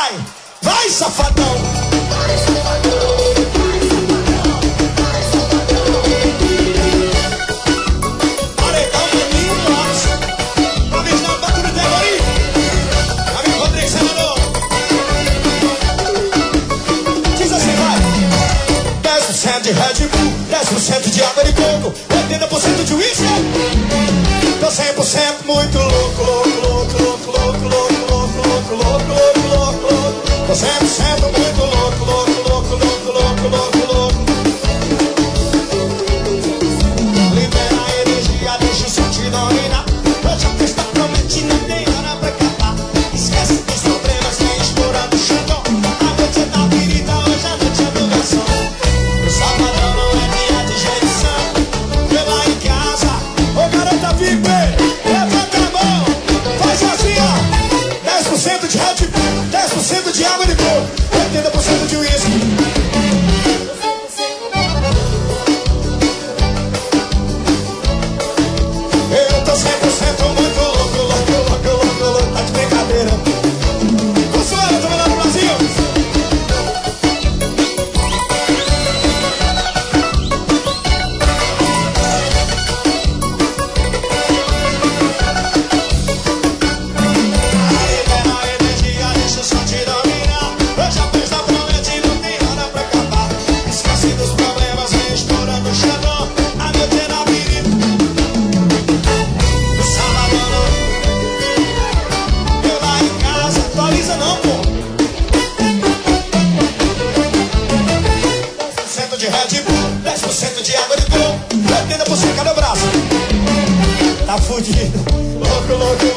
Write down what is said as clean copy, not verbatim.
vai, vai safadão. Vai safadão, vai safadão, vai safadão. Paredão maninho, nossa. Pra mim não, pra tudo de aí. Amigo Rodrigues, você mandou. Diz assim, vai. 10% de Red Bull, 10% de água de coco, 80% de uísque. Tô 100% muito louco, louco, louco, louco, louco, louco, louco, louco, louco, louco, louco, louco. Tô 100% muito louco, louco, louco, louco, louco, louco, louco. Libera a energia, deixa o som te dominar. Hoje a festa promete, não tem hora pra acabar. Esquece dos problemas, vem explorando o chão. A noite é da virida, hoje a noite é do garçom. O sabadão não é dia de jeição. Vê lá em casa, ô garota VIP, levanta a mão, faz assim ó. 10% de Red Bull, 10% de água de coco, 80% de uísque. Eu tô 100% muito louco, louco, louco, louco, louco, tá de brincadeira. Consuelo, tô mandando pro Brasil. Libera a energia, deixa o som te dominar. Hoje a festa promete, não tem hora pra acabar. Esquece dos problemas, vem estourando o xadrão. A noite é na virida. O sábado não. Eu lá em casa, atualiza não, pô. 10% de Red Bull, 10% de água de coco, 80% cada braço. Tá fudido, louco, louco,